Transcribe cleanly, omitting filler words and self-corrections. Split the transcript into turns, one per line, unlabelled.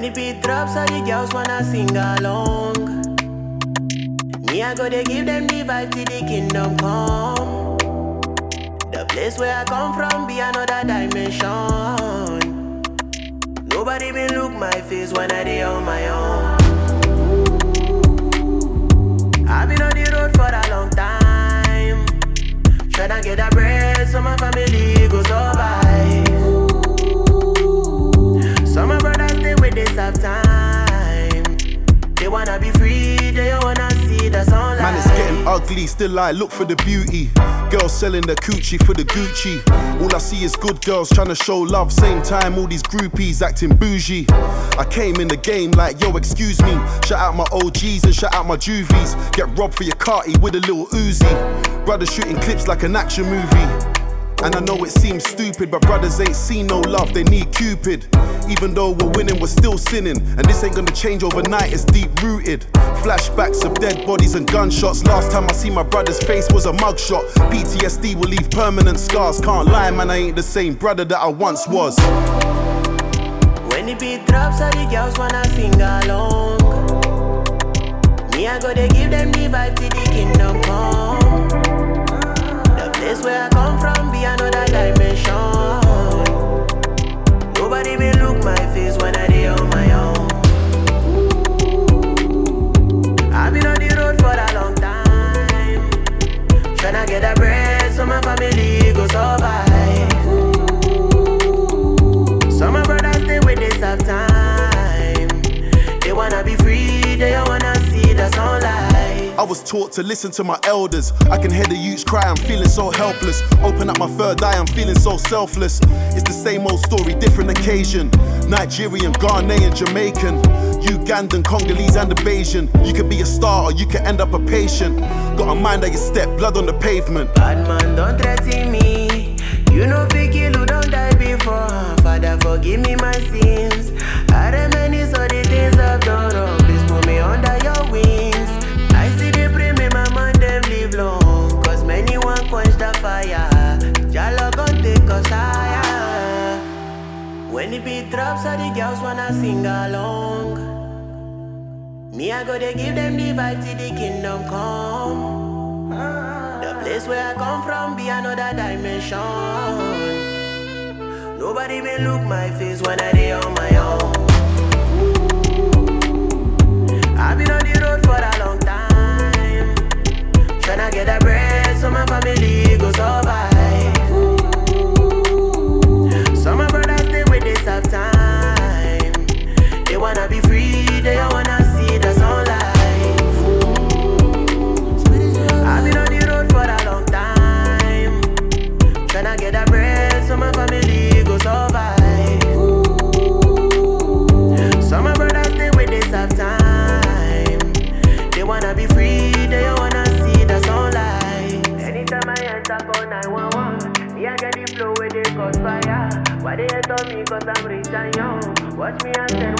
When the beat drops, all the girls wanna sing along. Me, I go to give them the vibe till the kingdom come. The place where I come from be another dimension. Nobody been look my face when I dey on my own. I've been on the road for a long time, tryna get a bread so my family go survive. Some of my brothers stay with this half time. They wanna be free, they don't wanna see the sunlight.
Man, it's getting ugly, still I look for the beauty. Girls selling their coochie for the Gucci. All I see is good girls trying to show love. Same time, all these groupies acting bougie. I came in the game like, yo, excuse me. Shout out my OGs and shout out my juvies. Get robbed for your carty with a little Uzi. Brothers shooting clips like an action movie. And I know it seems stupid, but brothers ain't seen no love, they need Cupid. Even though we're winning, we're still sinning. And this ain't gonna change overnight, it's deep rooted. Flashbacks of dead bodies and gunshots. Last time I see my brother's face was a mugshot. PTSD will leave permanent scars. Can't lie, man, I ain't the same brother that I once was.
When the beat drops, all the girls wanna sing along. Me, I go to give them the vibe till the kingdom come. The place where I come from be another dimension. Nobody been look my face when I dey on my own. I've been on the road for a long time, tryna get a bread so my family go survive. Some of my brothers stay with this half time. They wanna be free, they don't wanna see the sunlight.
I was taught to listen to my elders. I can hear the youths cry, I'm feeling so helpless. Open up my third eye, I'm feeling so selfless. It's the same old story, different occasion. Nigerian, Ghanaian, Jamaican, Ugandan, Congolese and a Bayesian. You could be a star or you could end up a patient. Got a mind that you step, blood on the pavement.
Bad man, don't threaten me. You know fi kill who don't die before. Father, forgive me my sins. I reminisce all the things I've done wrong. Please put me under your wings. I see they pray me my man them live long, cause many want quench the fire. Jalo gon' take us higher. When the beat drops, all the girls wanna sing along. Me, I go to give them the vibe till the kingdom come. The place where I come from be another dimension. Nobody been look my face when I dey on my own. I've been on the road for a long time, tryna get a bread so my family go survive. Some of my brothers stay with this half time. They wanna be free, they don't wanna see the sunlight. I've been on the road for a long time, tryna get a bread so my family go survive. Some of my brothers stay with this half time. They wanna be free, they don't wanna see the sunlight. Anytime I enter call 911, me I get the flow where they cause fire. Why they hate on me cause I'm rich and young? Watch me and